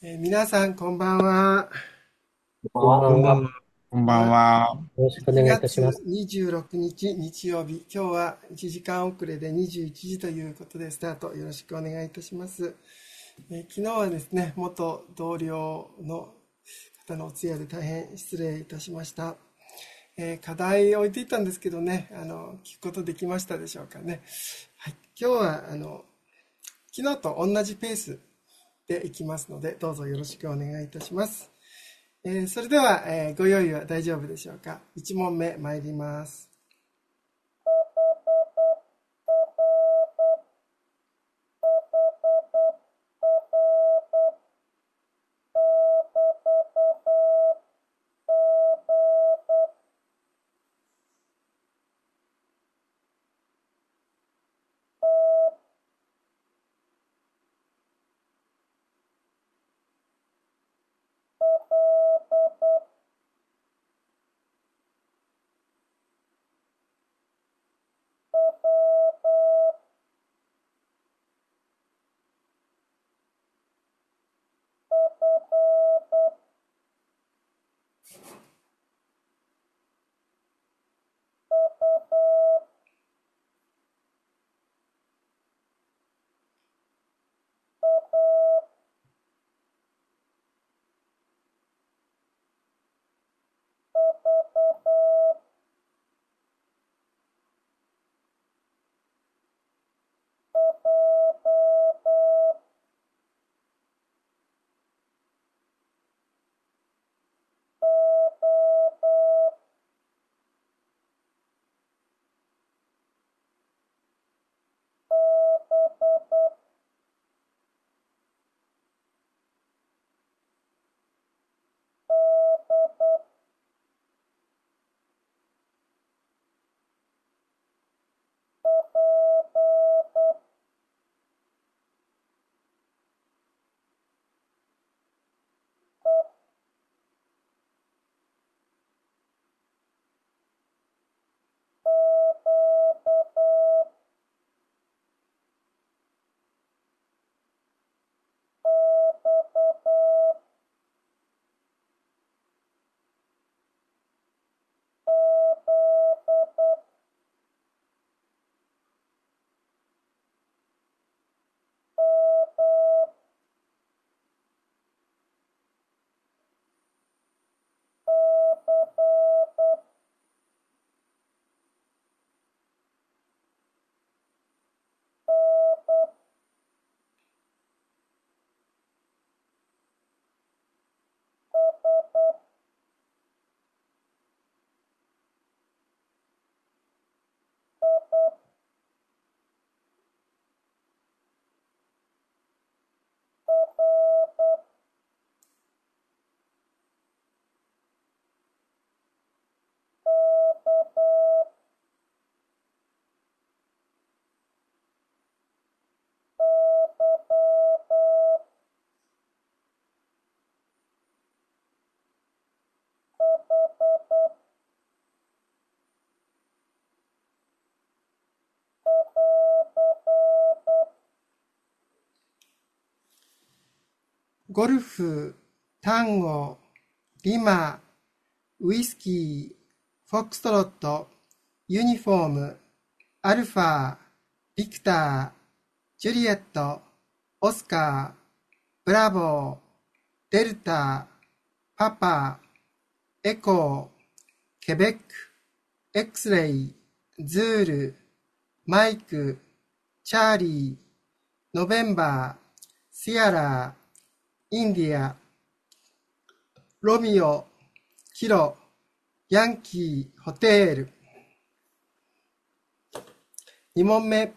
皆さんこんばんは。 こんばんは。よこんばんは。こんばんは。 ろしくお 1 願いいたしま月す。 26日日曜日、今日は1時間遅れで21時ということでスタートよろしくお願いいたします。昨日はですね、元同僚の方のお通夜で大変失礼いたしました。課題を置いていったんですけどね、聞くことできましたでしょうかね。はい、今日は昨日と同じペースでいきますので、どうぞよろしくお願いいたします。それでは、ご用意は大丈夫でしょうか。1問目参ります。ゴルフ、タンゴ、リマ、ウイスキー、フォックストロット、ユニフォーム、アルファ、ビクター、ジュリエット、オスカー、ブラボー、デルタ、パパ、エコー、ケベック、エクスレイ、ズール、マイク、チャーリー、ノベンバー、シアラ、インディア、ロミオ、キロ、ヤンキー、ホテール。2問目。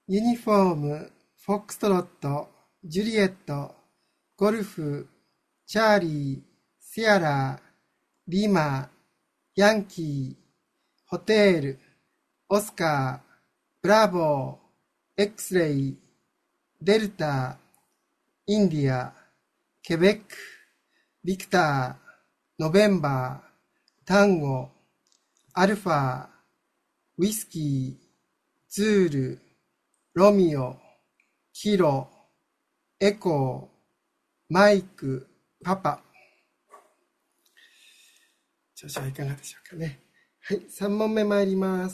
ユニフォーム、フォックストロット、ジュリエット、ゴルフ、チャーリー、シアラ、リマ、ヤンキー、ホテル、オスカー、ブラボー、X レイ、デルタ、インディア、ケベック、ビクター、ノベンバー、タンゴ、アルファ、ウイスキー、ズール、ロミオ、キロ、エコー、マイク、パパ。調子はいかがでしょうかね。はい、3問目参ります。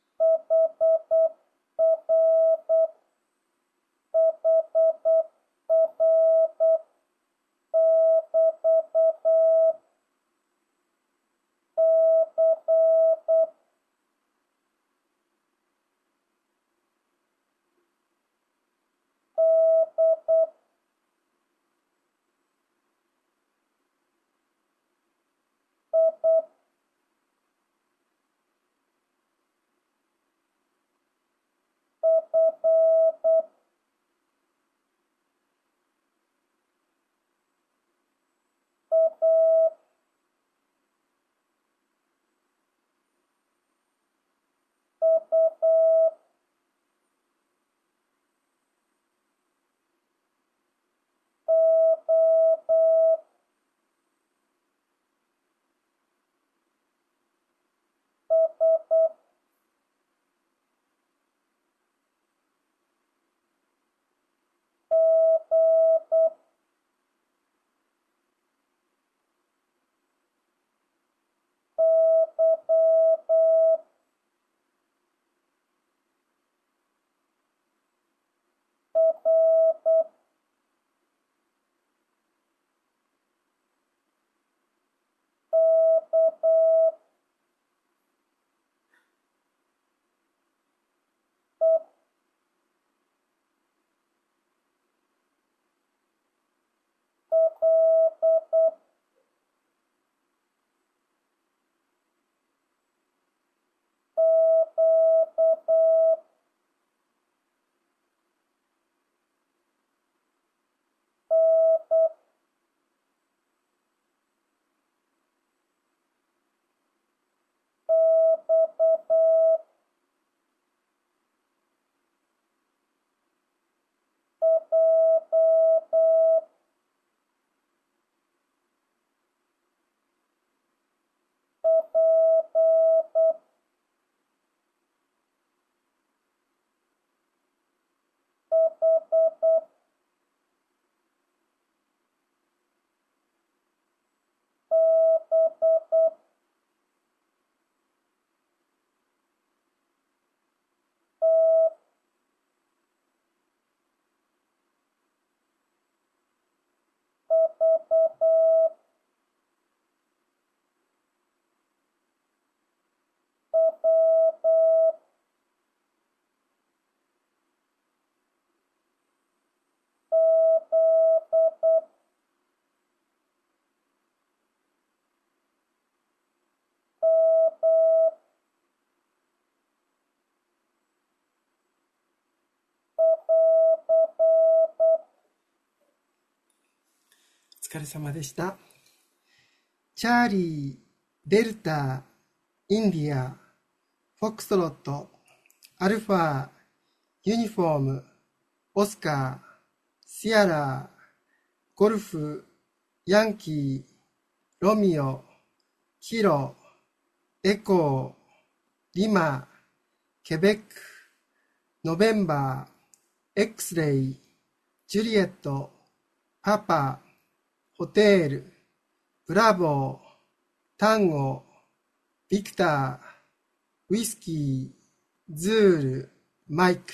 お疲れ様でした。チャーリー、デルタ、インディア、フォックストロット、アルファ、ユニフォーム、オスカー、シアラ、ゴルフ、ヤンキー、ロミオ、キロ、エコー、リマ、ケベック、ノベンバー、X レイ、ジュリエット、パパ、ホテル、ブラボー、タンゴ、ビクター、ウイスキー、ズール、マイク。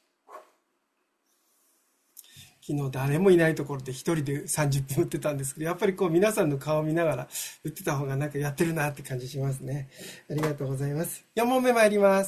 昨日誰もいないところで一人で30分打ってたんですけど、やっぱりこう皆さんの顔を見ながら打ってた方がなんかやってるなって感じしますね。ありがとうございます。4問目参ります。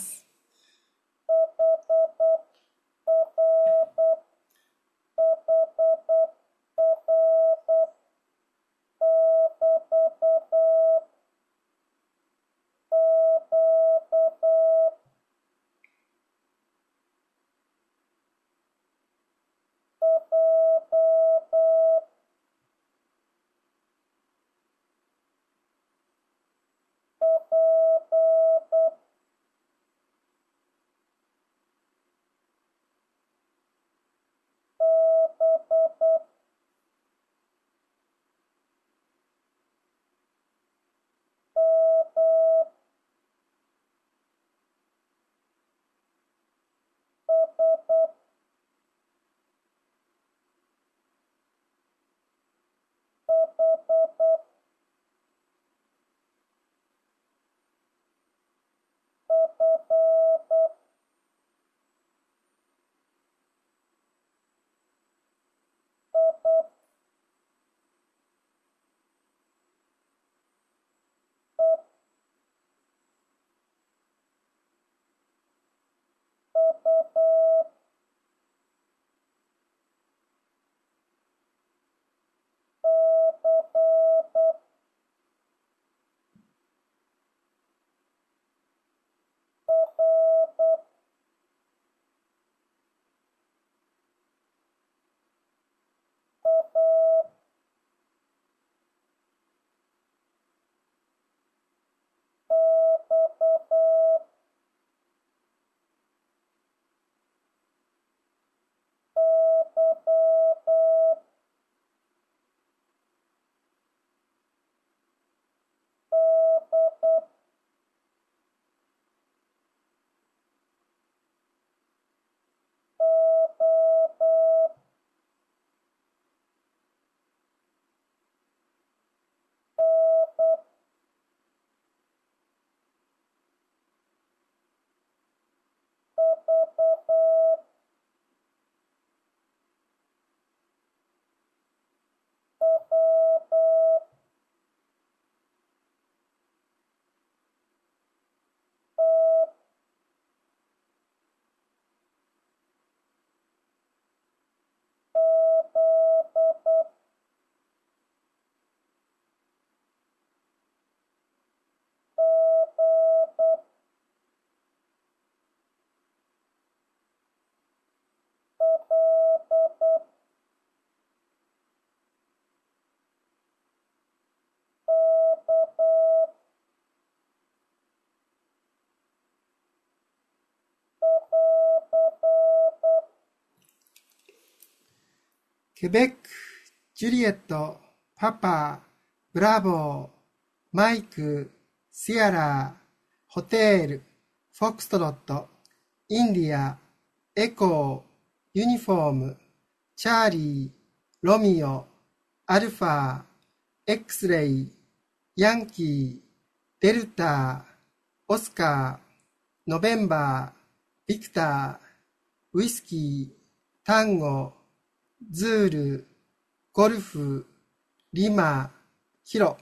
ケベック、ジュリエット、パパ、ブラボー、マイク、シアラ、ホテル、フォクストロット、インディア、エコー、ユニフォーム、チャーリー、ロミオ、アルファ、エクスレイ、ヤンキー、デルタ、オスカー、ノベンバー、ビクター、ウイスキー、タンゴ、ズール、ゴルフ、リマ、ヒロ。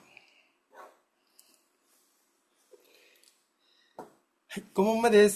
はい、5問目です。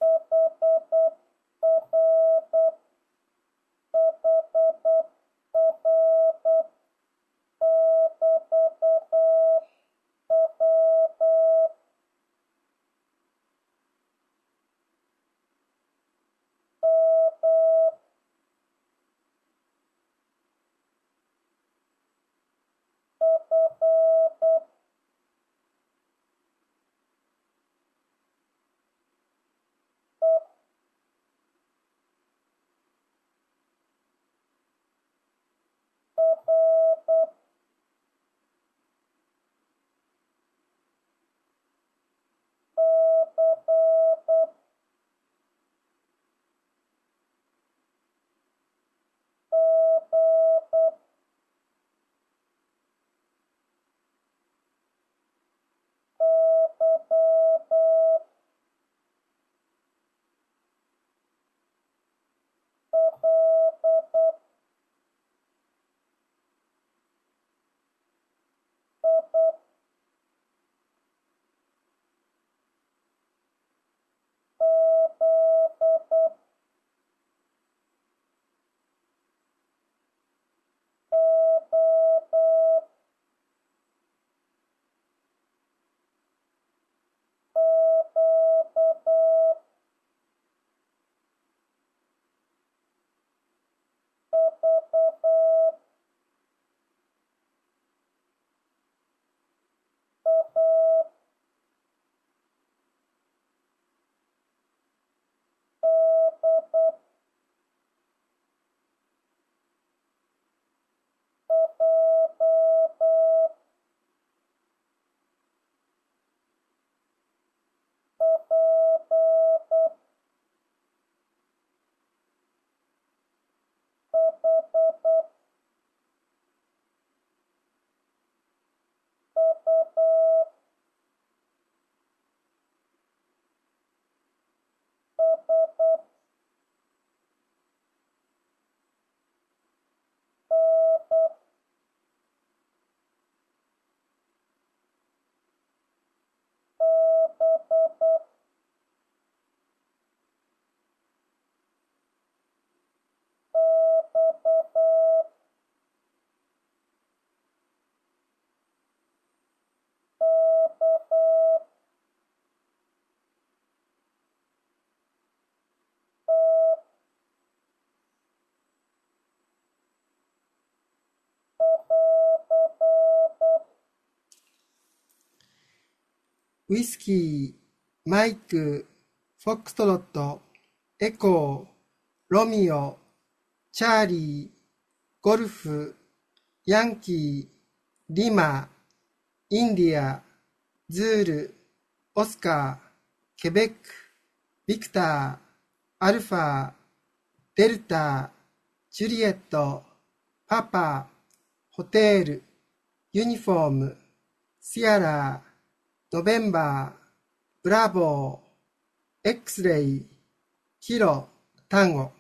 ウイスキー、マイク、フォックストロット、エコー、ロミオ、チャーリー、ゴルフ、ヤンキー、リマ、インディア、ズール、オスカー、ケベック、ビクター、アルファ、デルタ、ジュリエット、パパ、ホテル、ユニフォーム、シアラ、ノベンバー、ブラボー、エクスレイ、キロ、タンゴ。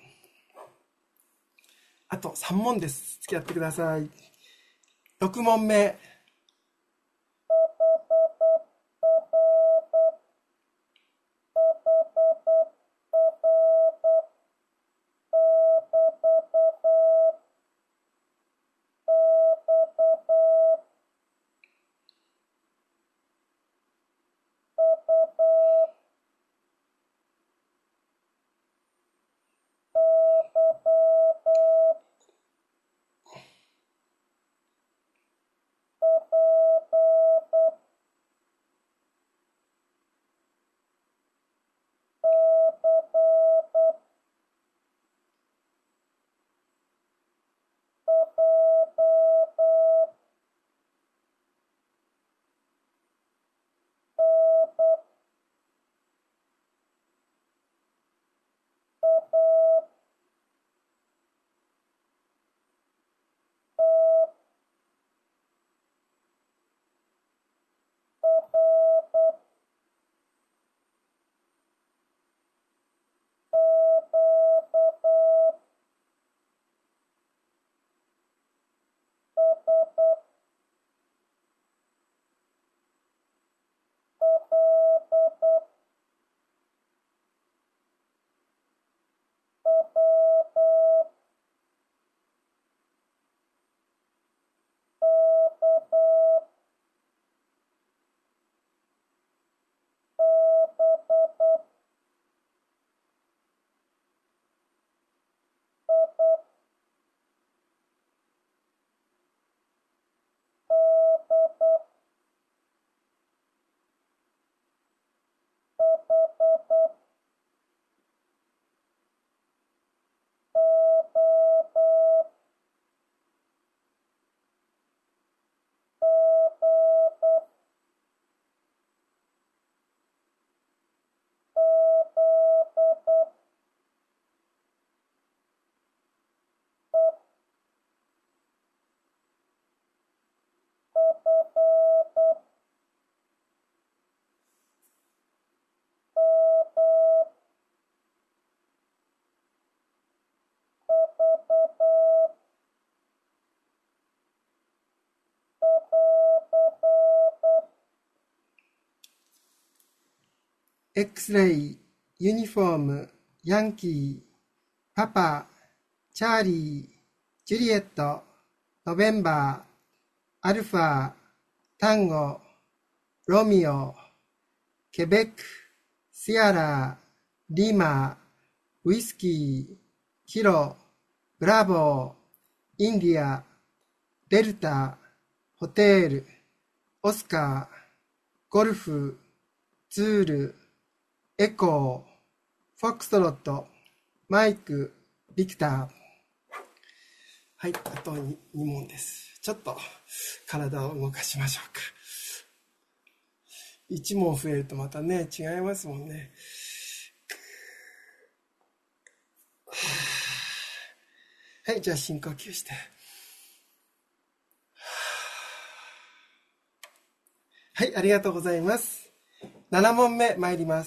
あと3問です。付き合ってください。6問目。 X-ray、ユニフォーム、ヤンキー、パパ、チャーリー、ジュリエット、ノベンバー、アルファ、タンゴ、ロミオ、ケベック、シアラ、リマ、ウイスキー、キロ、ブラボー、インディア、デルタ、ホテール、オスカー、ゴルフ、ズール、エコー、フォックストロット、マイク、ビクター。はい、あと2問です。ちょっと体を動かしましょうか。1問増えるとまたね、違いますもんね。はい、じゃあ深呼吸して。はい、ありがとうございます。7問目参ります。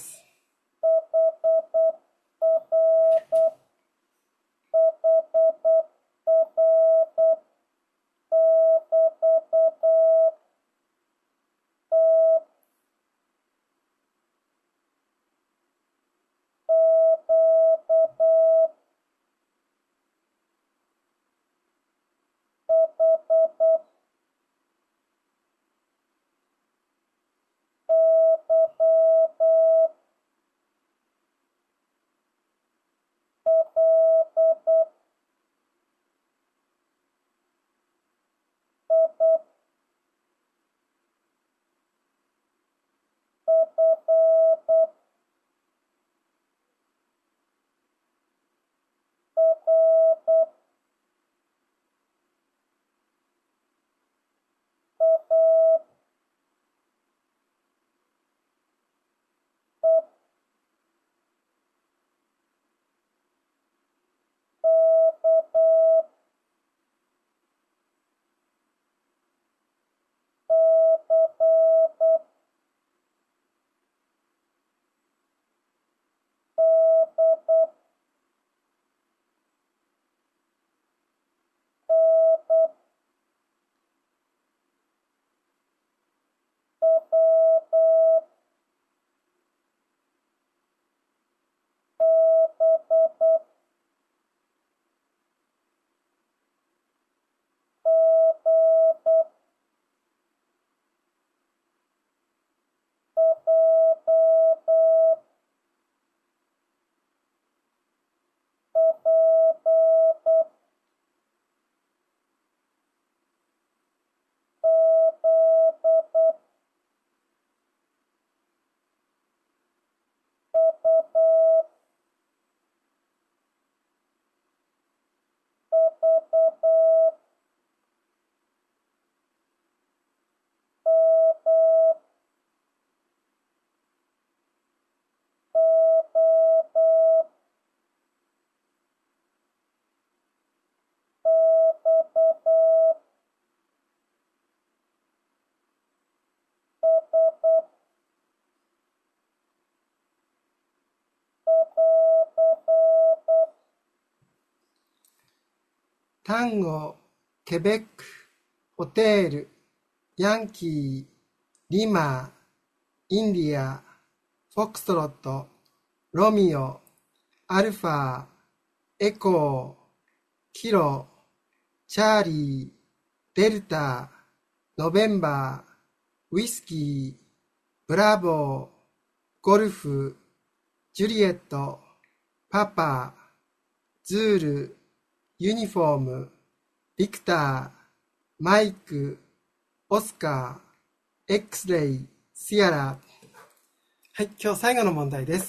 タンゴ、ケベック、ホテール、ヤンキー、リマ、インディア、フォックストロット、ロミオ、アルファ、エコー、キロ、チャーリー、デルタ、ノベンバー、ウイスキー、ブラボー、ゴルフ、ジュリエット、パパ、ズール、ユニフォーム、ビクター、マイク、オスカー、X-ray、シアラ。はい、今日最後の問題です。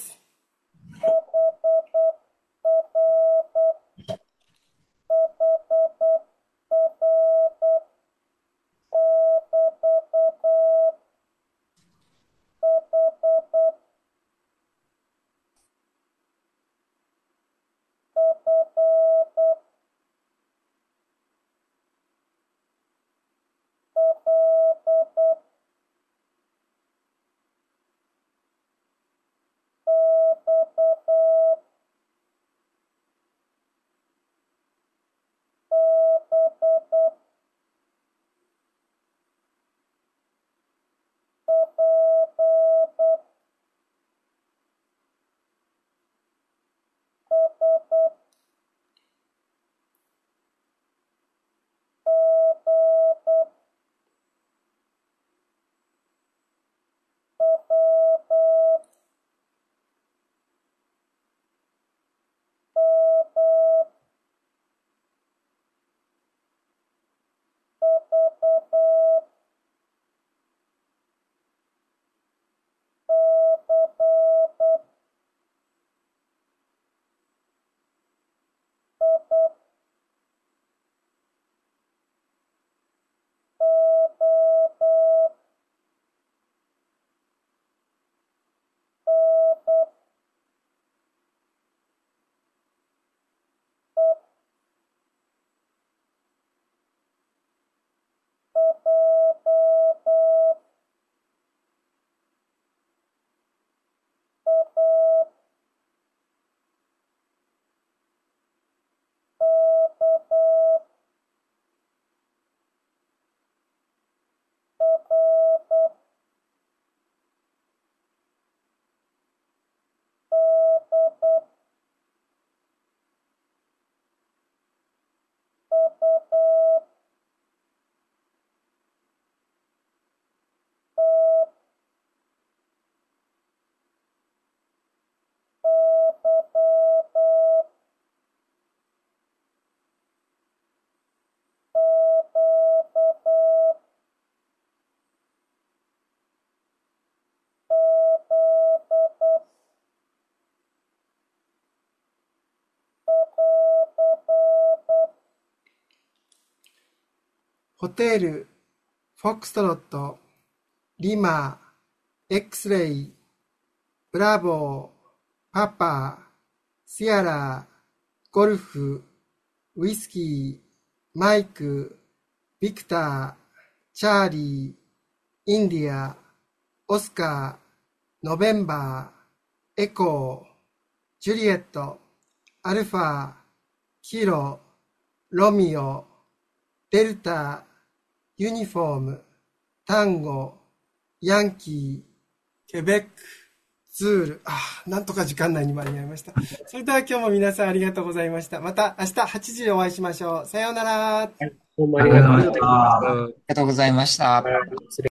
ホテル、フォックストロット、リマ、X レイ、ブラボー、パパ、シアラ、ゴルフ、ウイスキー、マイク、ビクター、チャーリー、インディア、オスカー、ノベンバー、エコー、ジュリエット、アルファ、キロ、ロミオ、デルタ、ユニフォーム、タンゴ、ヤンキー、ケベック、ズール。なんとか時間内に間に合いました。それでは今日も皆さんありがとうございました。また明日8時でお会いしましょう。さようなら。 はい、どうもあありりがとうございがとうございましました。 た。 ありがとうございました。 失礼